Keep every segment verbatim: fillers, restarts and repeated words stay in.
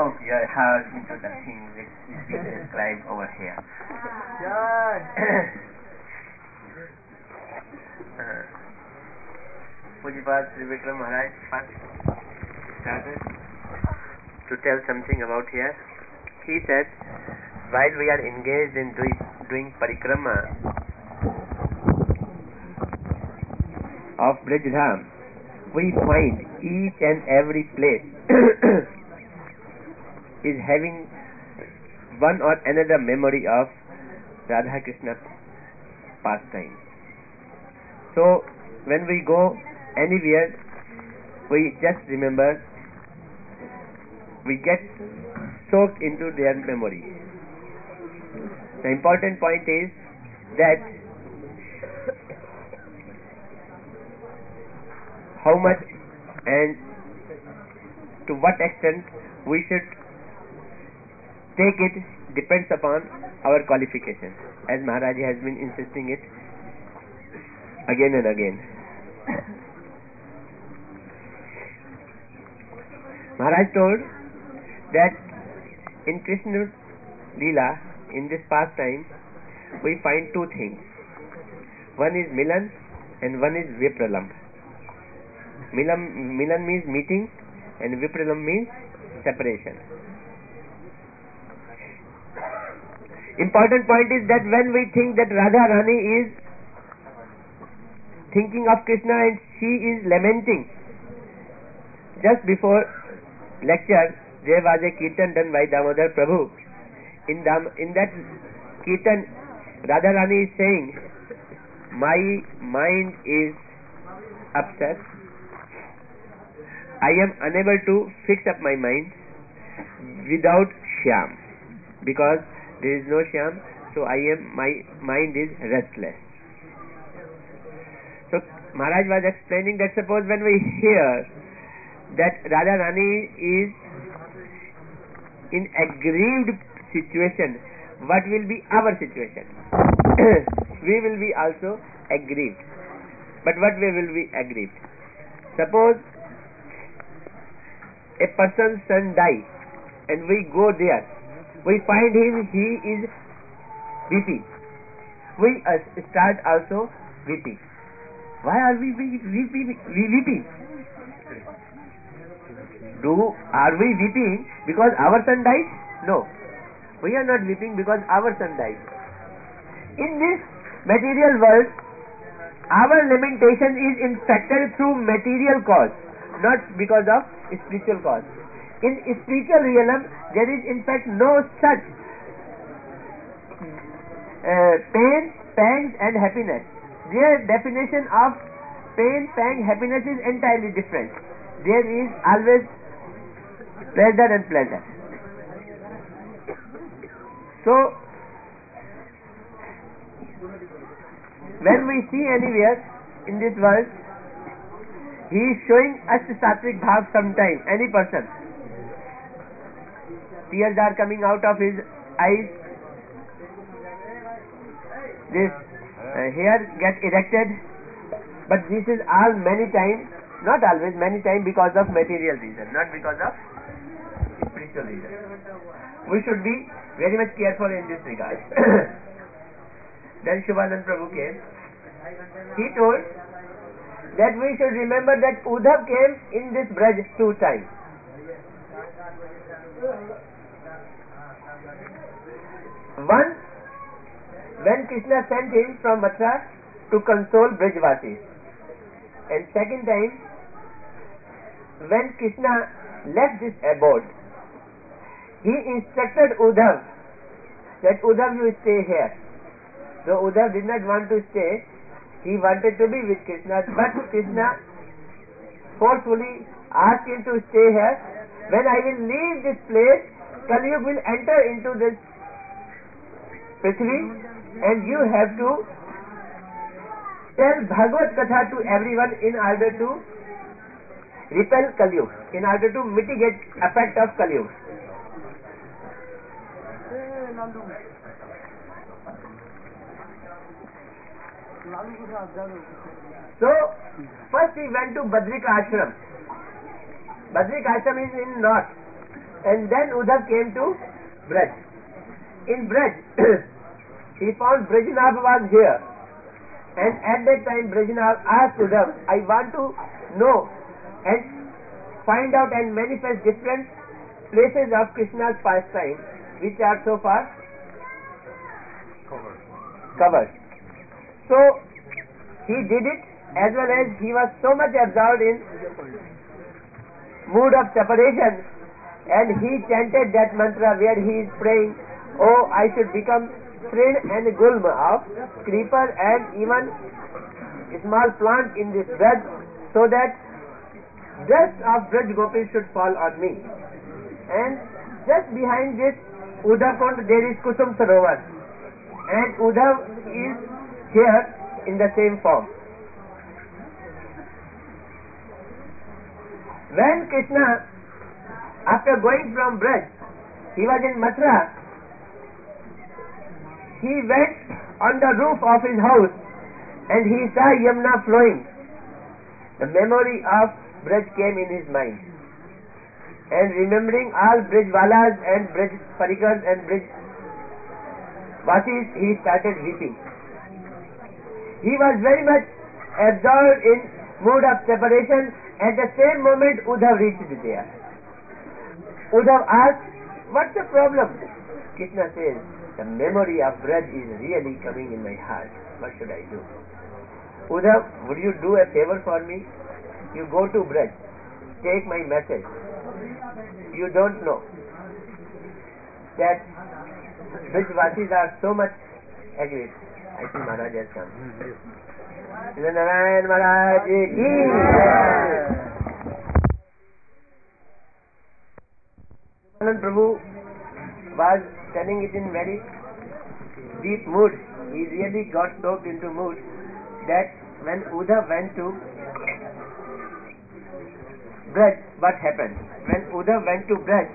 soak your heart into the things which is being described over here. uh, Pujapad Sri Vikram Maharaj started to tell something about here. He said, while we are engaged in doing, doing parikrama of Brijdham, we find each and every place is having one or another memory of Radha Krishna pastime. So when we go anywhere, we just remember, we get soaked into their memory. The important point is that how much and to what extent we should take it depends upon our qualification, as Maharaj has been insisting it again and again. Maharaj told that in Krishna's Leela, in this pastime, we find two things. One is Milan and one is Vipralam. Milan, Milan means meeting and Vipralam means separation. Important point is that when we think that Radha Rani is thinking of Krishna and she is lamenting, just before lecture there was a kirtan done by Damodar Prabhu. In, Dam, in that kirtan, Radha Rani is saying, my mind is upset, I am unable to fix up my mind without Shyam, because there is no Shyam, so I am, my mind is restless. So Maharaj was explaining that suppose when we hear that Radha Rani is in aggrieved situation, what will be our situation? We will be also aggrieved. But what way will we aggrieved? Suppose a person's son dies and we go there, we find him, he is weeping. We uh, start also weeping. Why are we weeping? We weeping? Do are we weeping because our son died? No. We are not weeping because our son died. In this material world, our lamentation is infected through material cause, not because of spiritual cause. In spiritual realm, there is in fact no such uh, pain, pangs and happiness. Their definition of pain, pang, happiness is entirely different. There is always pleasure and pleasure. So, when we see anywhere in this world, he is showing us sattvic bhav sometime, any person. Tears are coming out of his eyes. This uh, hair gets erected, but this is all many times, not always, many times because of material reason, not because of spiritual reason. We should be very much careful in this regard. Then Shubhanand Prabhu came. He told that we should remember that Uddhav came in this Braj two times. One, when Krishna sent him from Mathura to console Brajvasis. And second time, when Krishna left this abode, he instructed Uddhav that Uddhav, you stay here. So Uddhav did not want to stay, he wanted to be with Krishna, but Krishna forcefully asked him to stay here. When I will leave this place, Kaliyug will enter into this Prithvi and you have to tell Bhagavad Katha to everyone in order to repel Kaliyug, in order to mitigate effect of Kaliyug. So, first he went to Badrika Ashram. Badrika Ashram is in north. And then Uddhav came to Braj. In Braj, he found Brajnath was here. And at that time Brajnath asked Uddhav, I want to know and find out and manifest different places of Krishna's pastime which are so far Covered. covered. So he did it, as well as he was so much absorbed in mood of separation, and he chanted that mantra where he is praying, oh, I should become Trin and Gulma of creeper and even small plant in this Braj, so that dust of Braj Gopis should fall on me. And just behind this Uddhav Kund there is Kusum Sarovar, and Uddhav is here in the same form. When Krishna, after going from Braj, he was in Mathura, he went on the roof of his house and he saw Yamuna flowing. The memory of Braj came in his mind, and remembering all Brajwalas and Braj Parikars and Braj Vasis, he started weeping. He was very much absorbed in mood of separation. At the same moment Uddhav reached there. Uddhav asked, what's the problem? Krishna says, the memory of Braj is really coming in my heart. What should I do? Uddhav, would you do a favor for me? You go to Braj, take my message. You don't know that Brajvasis are so much agreed. I think Maharaj has come. Narayan Maharaj ki Anand Prabhu was telling it in very deep mood. He really got soaked into mood that when Uddhav went to Braj, what happened? When Uddhav went to Braj,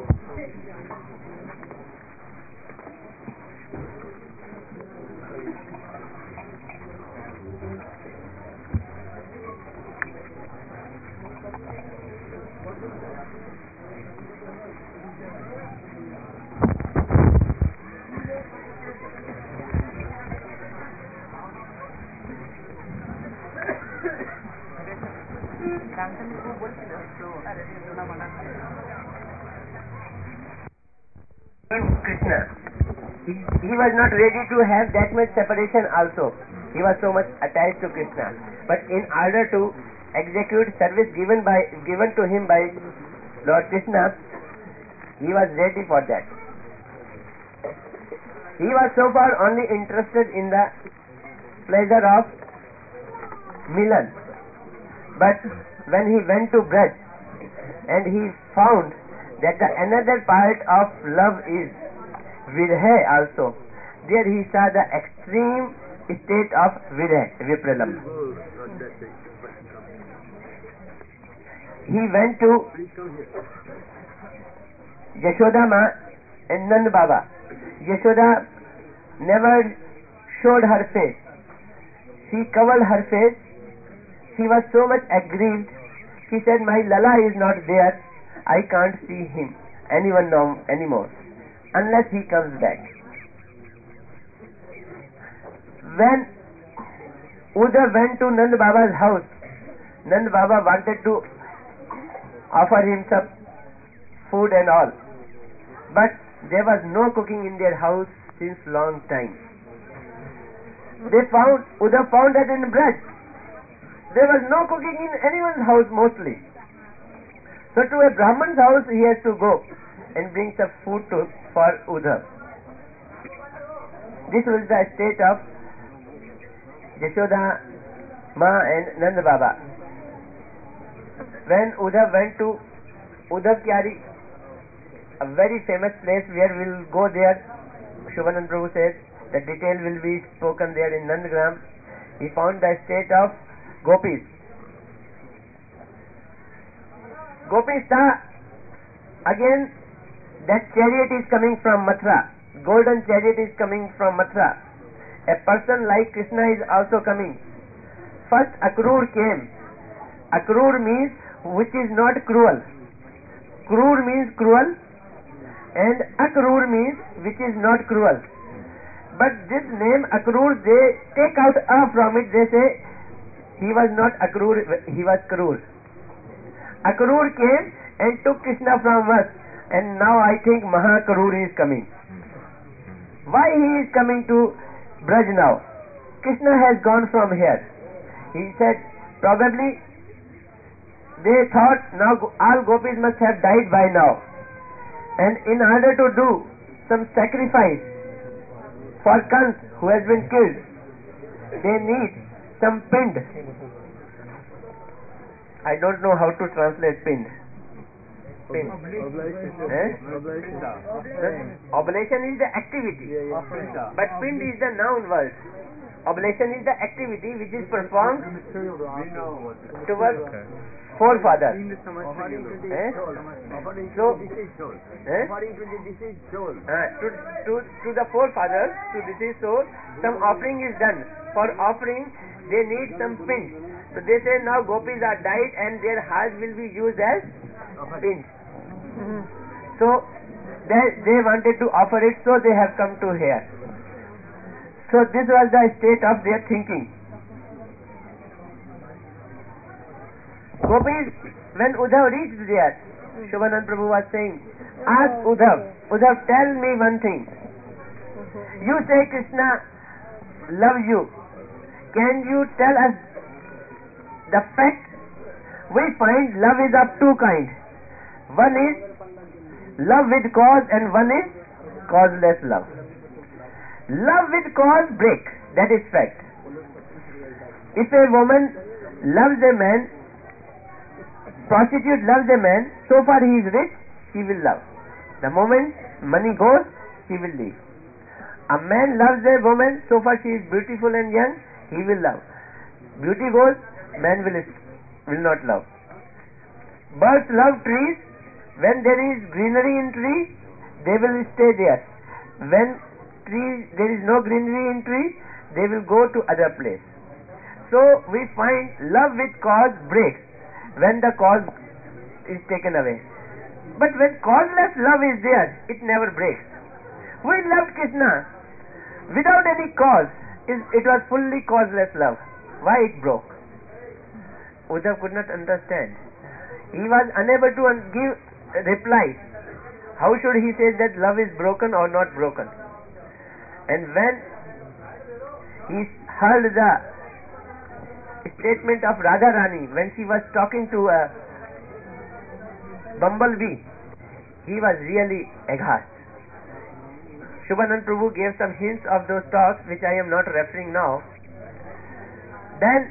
Krishna, he, he was not ready to have that much separation also. He was so much attached to Krishna. But in order to execute service given by given to him by Lord Krishna, he was ready for that. He was so far only interested in the pleasure of Milan. But when he went to Braj and he found that the another part of love is Virha also, there he saw the extreme state of Virha, Vipralam. He went to Yashoda Ma and Nand Baba. Yashoda never showed her face. She covered her face. She was so much aggrieved. She said, my Lala is not there. I can't see him, anyone know anymore, unless he comes back. When Uddhav went to Nand Baba's house, Nand Baba wanted to offer him some food and all, but there was no cooking in their house since long time. They found, Uddhav found that in Braj, there was no cooking in anyone's house mostly. So to a Brahman's house he has to go and bring some food to, for Uddhav. This was the state of Yashoda Ma and Nand Baba. When Uddhav went to Uddhav Kyari, a very famous place where we will go there, Shubhanand Prabhu says, the detail will be spoken there in Nandgram. He found the state of Gopis. Gopis saw again that chariot is coming from Mathura. Golden chariot is coming from Mathura. A person like Krishna is also coming. First Akrur came. Akrur means which is not cruel. Krur means cruel, and Akrur means which is not cruel. But this name Akrur, they take out A from it, they say he was not Akrur, he was Krur. Akrur came and took Krishna from us, and now I think Mahakrur is coming. Why he is coming to Braj now? Krishna has gone from here. He said, probably they thought now all gopis must have died by now, and in order to do some sacrifice for Kans who has been killed, they need some pind. I don't know how to translate pind. Pind. Eh? Oblation is the activity, but pind is the noun word. Oblation is the activity which is performed towards forefather. Eh? So, eh? uh, to, to, to the forefathers, to deceased soul, some offering is done. For offering, they need some pins. So they say now gopis are died and their hearts will be used as pins. Mm-hmm. So they, they wanted to offer it, so they have come to here. So this was the state of their thinking. Gopis, when Uddhav reached there, Shobhanand Prabhu was saying, ask Uddhav, Uddhav, tell me one thing. You say Krishna loves you. Can you tell us the fact? We find love is of two kinds. One is love with cause and one is causeless love. Love with cause break, that is fact. If a woman loves a man, prostitute loves a man, so far he is rich, she will love. The moment money goes, she will leave. A man loves a woman, so far she is beautiful and young, he will love. Beauty goes, man will, will not love. Birds love trees. When there is greenery in tree, they will stay there. When tree, there is no greenery in tree, they will go to other place. So we find love with cause breaks when the cause is taken away. But when causeless love is there, it never breaks. We loved Krishna without any cause. It was fully causeless love. Why it broke? Uddhav could not understand. He was unable to give a reply. How should he say that love is broken or not broken? And when he heard the statement of Radha Rani, when she was talking to a bumblebee, he was really aghast. Shobhanand Prabhu gave some hints of those talks which I am not referring now. Then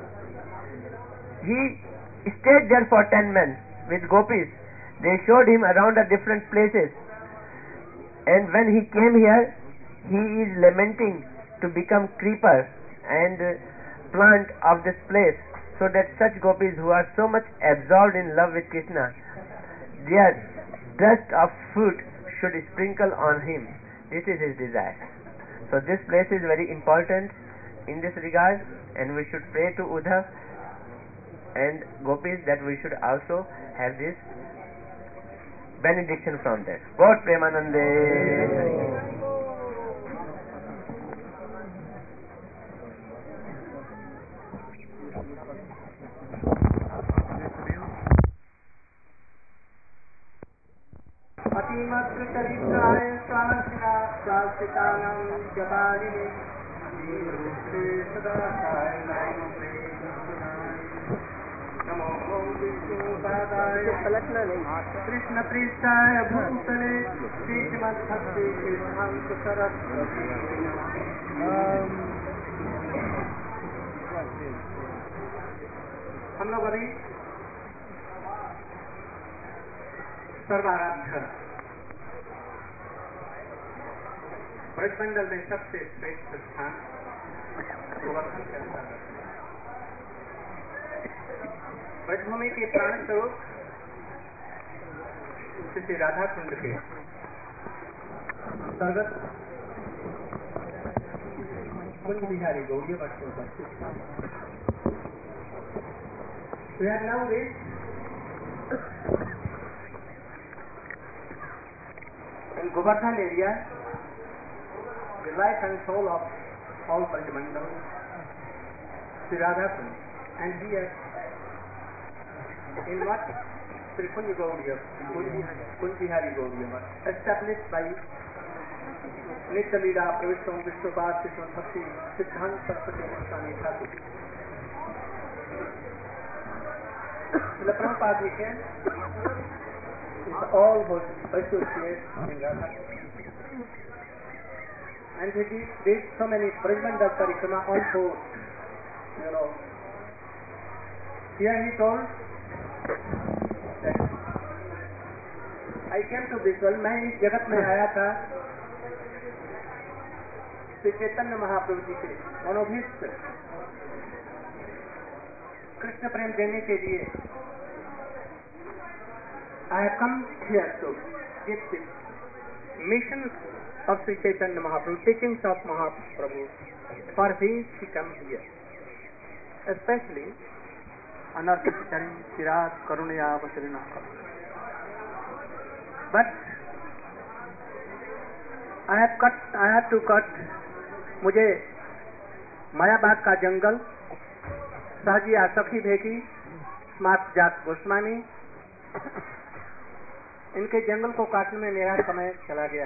he stayed there for ten months with gopis. They showed him around the different places, and when he came here, he is lamenting to become creeper and plant of this place, so that such gopis who are so much absorbed in love with Krishna, their dust of food should sprinkle on him. This is his desire. So this place is very important in this regard, and we should pray to Uddhav and gopis that we should also have this benediction from them. God Premanande. अतिमत्र चरित्राय स्वामिना शासितानां जपालिने Shri सदाचार्य नमो विष्णुपादाय कृष्ण पृष्ठाय भूतले श्रीमद्भक्ति सिद्धान्त सरस्वती हम लोग अभी सर्वाराध्य ब्रजमंडल में सबसे श्रेष्ठ स्थान गोवर्धन के अंतर्गत ब्रजभूमि के प्राण स्वरूप श्री राधा कुंड के अंतर्गत कुंज बिहारी गौड़ीय मठ में उपस्थित था। We have now reached in Govardhan area, the life and soul of all Brajmandal, Sri Radha Kund, and here in what Sri Kunj Gaudiya, Kunj Bihari Gaudiya was established by Nitya Leela Pravishtam Vishwabad Krishna Bhakti Siddhanta Saraswati Goswami Thakur. The Prabhupada weekend is all who associate in Radha. And he did, did so many Brajmandal Parikrama also, you know. Here he told that I came to this world, मैं इस जगत में आया था श्री चैतन्य महाप्रभु जी के मनोभीष्ट कृष्ण प्रेम देने के लिए I have come here to give the mission of Sri Chaitanya Mahaprabhu, teachings of Mahaprabhu. For this he come here, especially Anarthachari Chirag Karunaya Vasarina. But I have cut, I have to cut. मुझे मायाबाग का जंगल, सहजिया सखी भेगी, smart जात गोस्वामी, इनके जंगल को काटने में मेरा समय चला गया।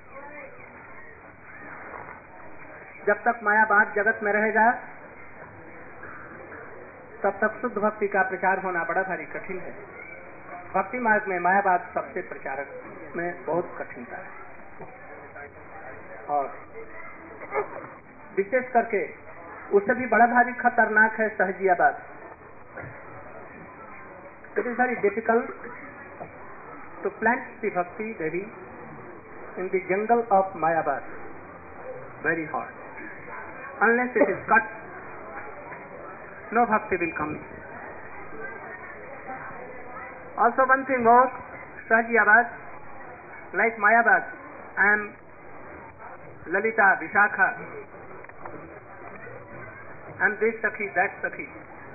जब तक मायाबाग जगत में रहेगा तब तक शुद्ध भक्ति का प्रचार होना बड़ा भारी कठिन है। भक्ति मार्ग में मायाबाग सबसे प्रचारक में बहुत कठिनता है और विशेष करके उससे भी बड़ा भारी खतरनाक है sahajiyavad. It is very difficult to plant the bhakti devi in the jungle of mayavad, very hard. Unless it is cut, no bhakti will come. Also one thing more, sahajiyavad like mayavad and Lalita, Vishakha, and this Sakhi, that Sakhi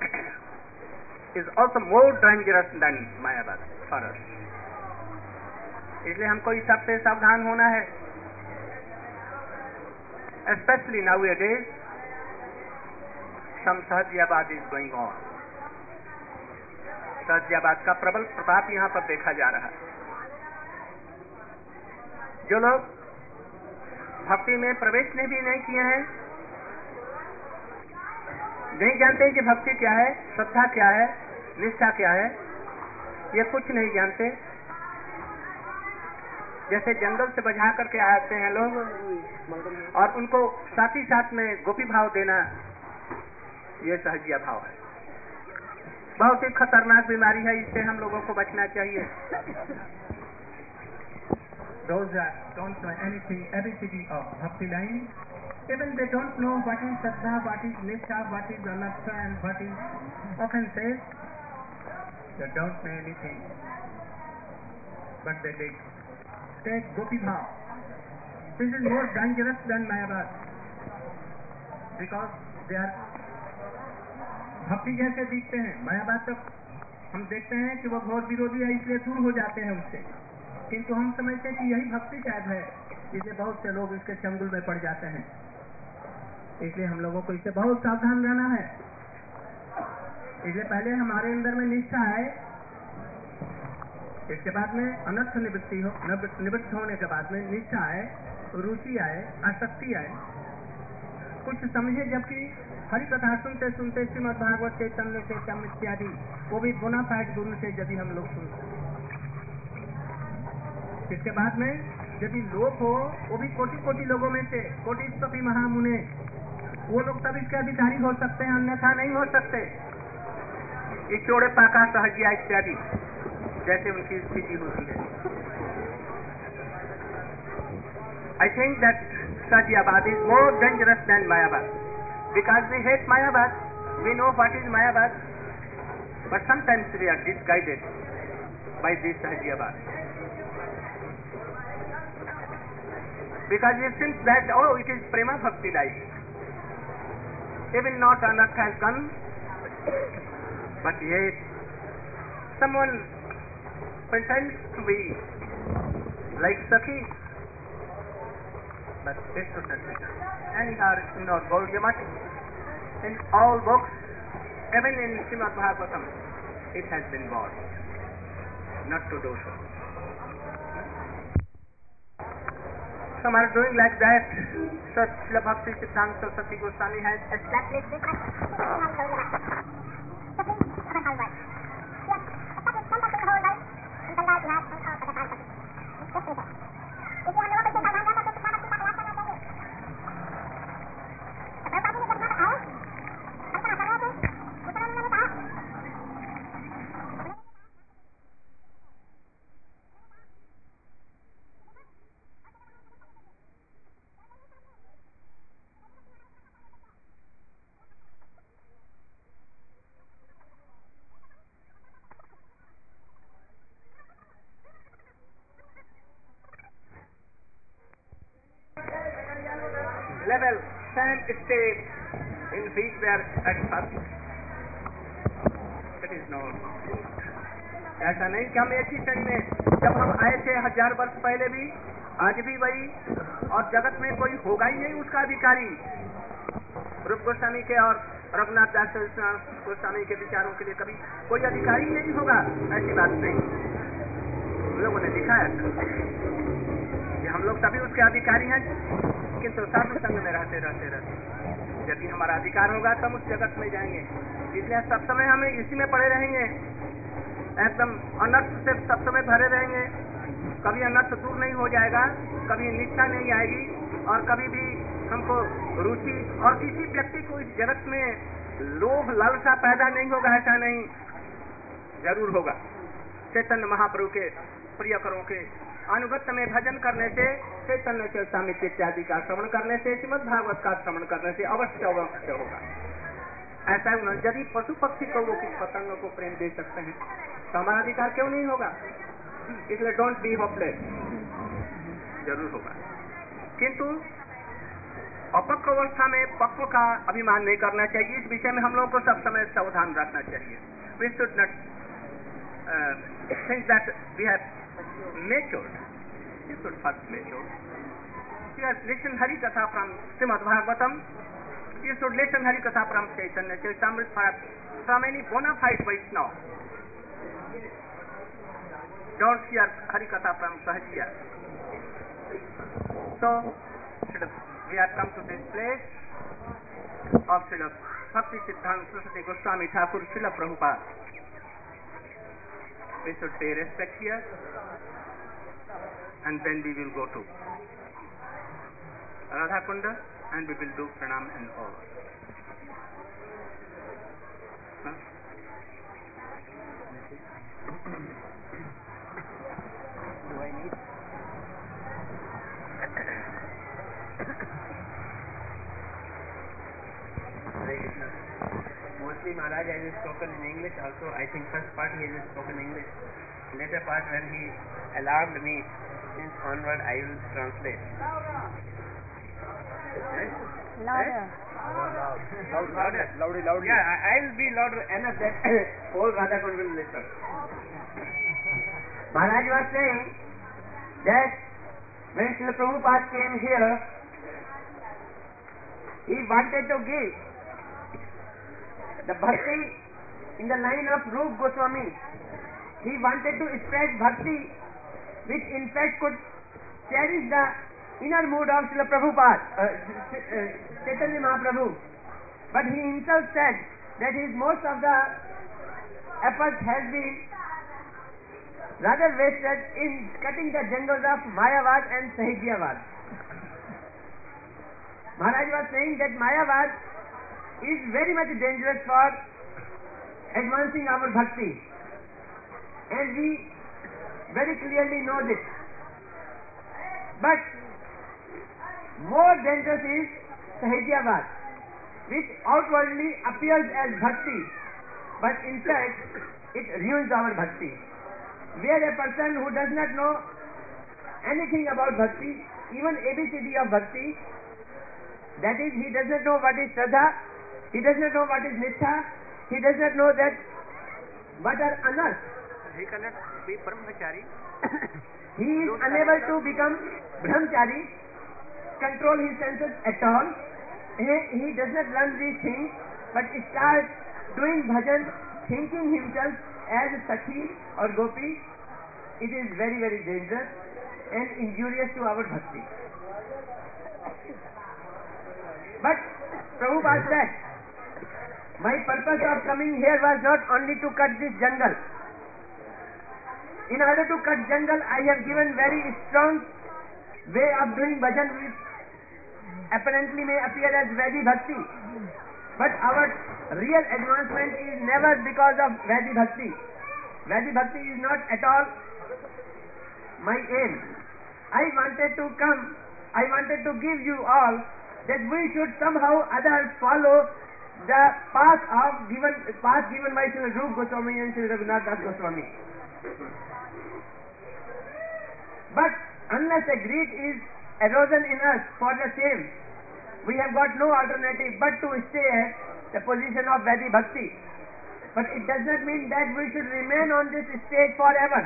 is also more dangerous than Mayabad for us. इसलिए हमको इस सबसे सावधान होना है, especially nowadays some Sahajiabad is going on. Sahajiabad का प्रबल प्रभाव यहाँ पर देखा जा रहा है। जो लोग भक्ति में प्रवेश ने भी नहीं किए हैं, नहीं जानते कि भक्ति क्या है, श्रद्धा क्या है, निष्ठा क्या है, ये कुछ नहीं जानते। जैसे जंगल से बजा करके आते हैं लोग और उनको साथ ही साथ में गोपी भाव देना, ये सहजिया भाव है। बहुत ही खतरनाक बीमारी है, इससे हम लोगों को बचना चाहिए। Those that don't know anything, A B C D of Bhakti line, even they don't know what is Shraddha, what is Nishtha, what is Anartha and what is offenses, they don't know anything. But they take, take Gopi Bhav. This is more dangerous than Mayabad. Because they are भक्ति जैसे दिखते हैं। मायाबाद तक हम देखते हैं कि वो घोर विरोधी है, इसलिए दूर हो जाते हैं उससे, किंतु हम समझते हैं कि यही भक्ति शायद है, इसलिए बहुत से लोग इसके चंगुल में पड़ जाते हैं। इसलिए हम लोगों को इससे बहुत सावधान रहना है। इसलिए पहले हमारे अंदर में निष्ठा है, इसके बाद में अनर्थ निवृत्ति हो, निवृत्त होने के बाद में निष्ठा आए, रुचि आए, आसक्ति आए, कुछ समझे। जबकि हरि कथा सुनते सुनते श्रीमद् भागवत चैतन्य चैतन्य इत्यादि वो भी बोनाफाइड गुरु से यदि हम लोग सुनते, इसके बाद में यदि लोग हो, वो भी कोटि कोटि लोगों में से कोटि सभी महामुने, वो लोग तब इसके अधिकारी हो सकते हैं, अन्यथा नहीं हो सकते। इचोड़े पाका सहजिया इत्यादि जैसे उनकी स्थिति होती है। I think that Sahajiabad is more dangerous than Mayabad because we hate Mayabad. We know what is Mayabad, but sometimes we are misguided by this Sahajiabad because it seems that oh, it is Prema Bhakti life. Even not Anarth has gone, but yet someone pretends to be like Sakhi, but it should not be done. And here in our Gaudiya Math, in all books, even in Srimad Bhagavatam, it has been warned not to do so. Some are doing like that. So Srila Bhakti Siddhanta Saraswati Goswami has established this. Level same state in which we are at first. That is not good. ऐसा नहीं कि हम एक ही क्षण में, जब हम आए थे हजार वर्ष पहले भी, आज भी वही, और जगत में कोई होगा ही नहीं उसका अधिकारी। रूप गोस्वामी के और रघुनाथ दास गोस्वामी के विचारों के लिए कभी कोई अधिकारी नहीं होगा, ऐसी बात नहीं। हम लोगों ने दिखाया कि हम लोग तभी उसके अधिकारी हैं किंतु साधु संग में रहते रहते रहते यदि हमारा अधिकार होगा तो हम उस जगत में जाएंगे। इसलिए सब समय हमें इसी में पड़े रहेंगे, एकदम अनर्थ से सब समय भरे रहेंगे। कभी अनर्थ दूर नहीं हो जाएगा, कभी निष्ठा नहीं आएगी, और कभी भी हमको रुचि और किसी व्यक्ति को इस जगत में लोभ लालसा पैदा नहीं होगा, ऐसा नहीं, जरूर होगा। चैतन्य महाप्रभु के प्रियकरों के अनुगत्य में भजन करने से, चैतन्य चरितामृत इत्यादि का श्रवण करने से, श्रीमद् भागवत का श्रवण करने से अवश्य अवश्य होगा। ऐसा यदि पशु पक्षी को वो किस पतंग को प्रेम दे सकते हैं तो हमारा अधिकार क्यों नहीं होगा? इसलिए डोंट बी होपलेस, जरूर होगा। किंतु अपक्व अवस्था में पक्व का अभिमान नहीं करना चाहिए। इस विषय में हम लोगों को सब समय सावधान रखना चाहिए। We should not think that we have matured. You should first mature. You have listened Hari Katha from Srimad Bhagavatam. You should listen Hari Katha from Chaitanya Charitamrita, perhaps from any bona fide Vaishnava. Don't hear Hari Katha from Sahajiya. So, we have come to this place of Srila Bhakti Siddhanta Saraswati Goswami Thakur Srila Prabhupada. We should pay respect here. And then we will go to Radha Kunda and we will do pranam and all. Huh? Do I need? Mostly Maharaj has spoken in English also. I think first part he has spoken English. Later part when he alarmed me, since onward I will translate. Yes? Louder. Yes? Loud, louder. Louder, louder. Yeah, I, I will be louder enough that whole Radhakund will listen. Maharaj was saying that when Srila Prabhupada came here, he wanted to give the bhakti in the line of Rup Goswami. He wanted to spread bhakti which in fact could cherish the inner mood of Srila Prabhupada, uh, Chaitanya Mahaprabhu. But he himself said that his most of the efforts has been rather wasted in cutting the jungles of Mayavad and Sahijiavad. Maharaj was saying that Mayavad is very much dangerous for advancing our bhakti. And we very clearly know this. But more dangerous is Sahijiavad, which outwardly appears as bhakti, but in fact it ruins our bhakti. Where a person who does not know anything about bhakti, even A B C D of bhakti, that is, he does not know what is Shraddha, he does not know what is Nitha, he does not know that what are Anarth. He cannot be Brahmachari. He is unable to become Brahmachari. control his senses at all. He, he does not learn these things, but he starts doing bhajan, thinking himself as a Sakhi or Gopi. It is very, very dangerous and injurious to our bhakti. But Prabhupada said, my purpose of coming here was not only to cut this jungle. In order to cut jungle, I have given very strong way of doing bhajan, which apparently may appear as Vaidhi Bhakti. But our real advancement is never because of Vaidhi Bhakti. Vaidhi Bhakti is not at all my aim. I wanted to come, I wanted to give you all that we should somehow others follow the path of given path given by Srila Rupa Goswami and Srila Raghunath Das Goswami. But unless a greed is arisen in us for the same, we have got no alternative but to stay at the position of Vaidhi Bhakti. But it does not mean that we should remain on this stage forever.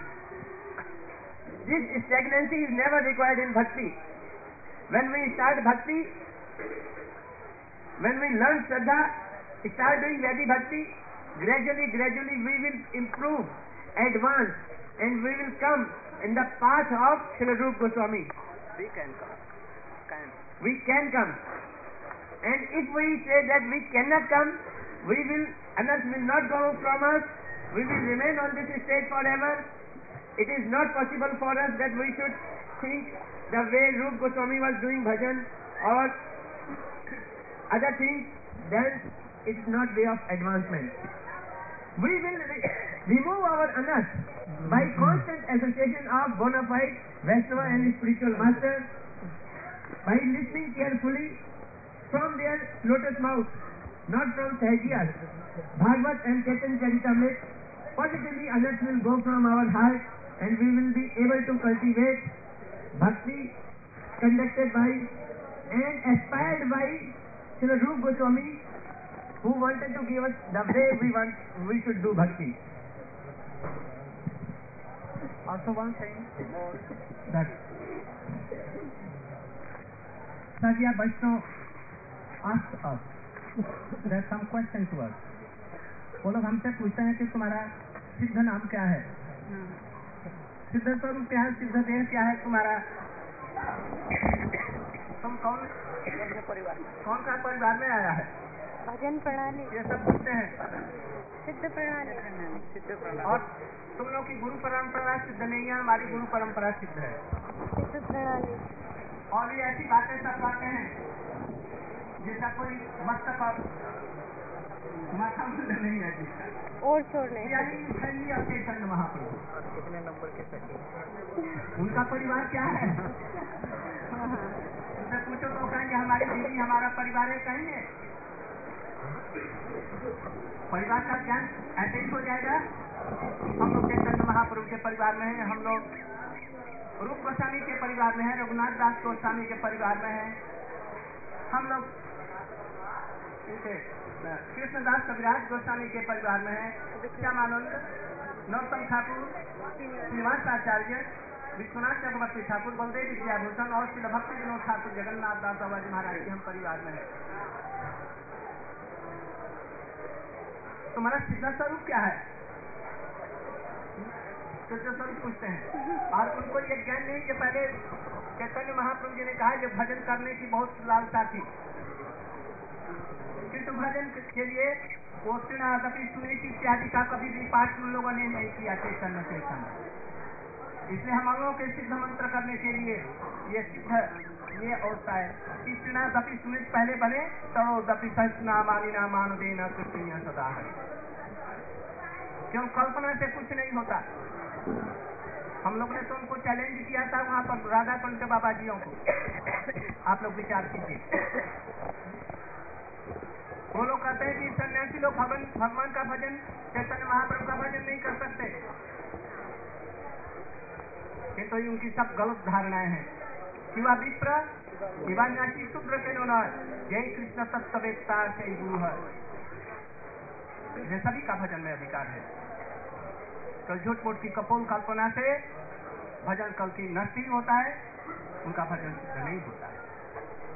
This stagnancy is never required in Bhakti. When we start Bhakti, when we learn Shraddha, start doing Vaidhi Bhakti, gradually, gradually we will improve, advance, and we will come in the path of Srila Rupa Goswami. We can come. Can. We can come. And if we say that we cannot come, we will, others will not go from us, we will remain on this stage forever. It is not possible for us that we should think the way Rupa Goswami was doing bhajan or other things, then it is not way of advancement. We will re remove our anas by constant association of bona fide Vaishnava and spiritual masters, by listening carefully from their lotus mouth, not from Sahajiyas, Bhagavad and Chaitanya Charitamrita. Positively anas will go from our heart and we will be able to cultivate bhakti conducted by and aspired by Srila Rupa Goswami, who wanted to give us the way we want we should do bhakti. Also one thing that Sahajiya Vaishnava asked us, there are some questions to us. वो लोग हमसे पूछते हैं कि तुम्हारा सिद्ध नाम क्या है, सिद्ध स्वरूप क्या है, सिद्ध देह क्या है तुम्हारा, तुम कौन परिवार कौन सा परिवार में आया है, भजन प्रणाली, ये सब पूछते हैं। सिद्ध प्रणाली, सिद्ध प्रणाली। और तुम लोग की गुरु परंपरा सिद्ध नहीं है, हमारी गुरु परंपरा सिद्ध है। सिद्ध प्रणाली। और ये ऐसी बातें सब बातें हैं जिसका कोई मस्तक और माथा मुंड नहीं है, जिसका और छोड़ नहीं यानी शैली और चैतन्य महाप्रभु। कितने नंबर के सके? उनका परिवार क्या है? उनसे पूछो तो कहेंगे हमारी दीदी हमारा परिवार है, कहेंगे परिवार का ज्ञान ऐसे ही हो जाएगा। हम लोग चैतन्य महाप्रभु के परिवार में हैं, हम लोग रूप गोस्वामी के परिवार में हैं, रघुनाथ दास गोस्वामी के परिवार में हैं, हम लोग कृष्णदास कविराज गोस्वामी के परिवार में हैं, श्यामानंद, नौतम ठाकुर, श्रीनिवास आचार्य, विश्वनाथ चक्रवर्ती ठाकुर, बलदेव विद्याभूषण और श्री भक्ति विनोद ठाकुर, जगन्नाथ दास बाबाजी महाराज के हम परिवार में हैं। तुम्हारा सिद्ध स्वरूप क्या है? सिद्ध स्वरूप पूछते हैं। और उनको ये ज्ञान नहीं कि पहले चैतन्य महाप्रभु जी ने कहा कि भजन करने की बहुत लालसा थी, किंतु भजन के लिए वो तृणादपि सुनीति इत्यादि का कभी भी पाठ उन लोगों ने नहीं किया चैतन्य चैतन्य। इसलिए हम लोगों के सिद्ध मंत्र करने के लिए ये सिद्ध ये अवस्था है कि तृणादपि सुनीत पहले बने तो दपि सहस्रनामानि नामान देना कृष्ण सदा है। क्यों? कल्पना से कुछ नहीं होता। हम लोग ने तो उनको चैलेंज किया था वहाँ पर राधा कुंड बाबा जियों को, आप लोग विचार कीजिए। वो लोग कहते हैं कि सन्यासी लोग भगवान भगवान का भजन, चैतन्य महाप्रभु का भजन नहीं कर सकते, ये तो उनकी सब गलत धारणाएं हैं। कि वह विप्र दिवान्यासी शूद्र के नोना जय कृष्ण तत्वेत्ता से गुरु है, ये सभी का भजन में अधिकार है। कल झूठ मूठ की कपोल कल्पना से भजन कल की नष्ट ही होता है, उनका भजन सिद्ध नहीं होता है।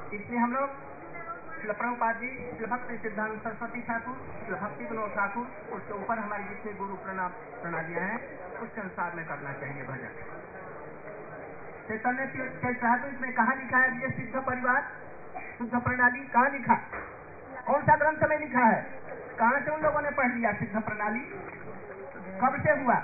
इसलिए हम लोग श्रील प्रभुपाद जी, श्रील भक्ति सिद्धांत सरस्वती ठाकुर, श्रील भक्ति विनोद ठाकुर, उसके ऊपर हमारी जितने गुरु प्रणाम प्रणालियां हैं उसके अनुसार में करना चाहिए भजन। चैतन्य चैतन्य में कहा लिखा है ये सिद्ध परिवार शुद्ध प्रणाली कहाँ लिखा, कौन सा ग्रंथ में लिखा है, कहाँ से उन लोगों ने पढ़ लिया सिद्ध प्रणाली, कब से हुआ?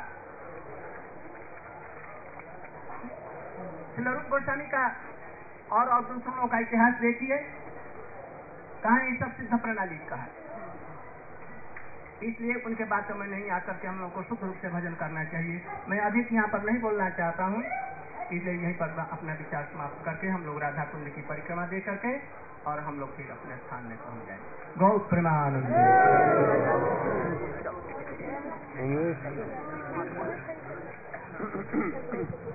श्रील रूप गोस्वामी का और और दूसरों का इतिहास देखिए, कहाँ ये सब सिद्ध प्रणाली का है। इसलिए उनके बातों में नहीं आकर के हम लोग को शुद्ध रूप से भजन करना चाहिए। मैं अधिक यहाँ पर नहीं बोलना चाहता हूँ, इसलिए यहीं पर अपना विचार समाप्त करके हम लोग राधा कुंड की परिक्रमा दे करके और हम लोग फिर अपने स्थान में पहुंच जाए। गौ प्रेमानंद।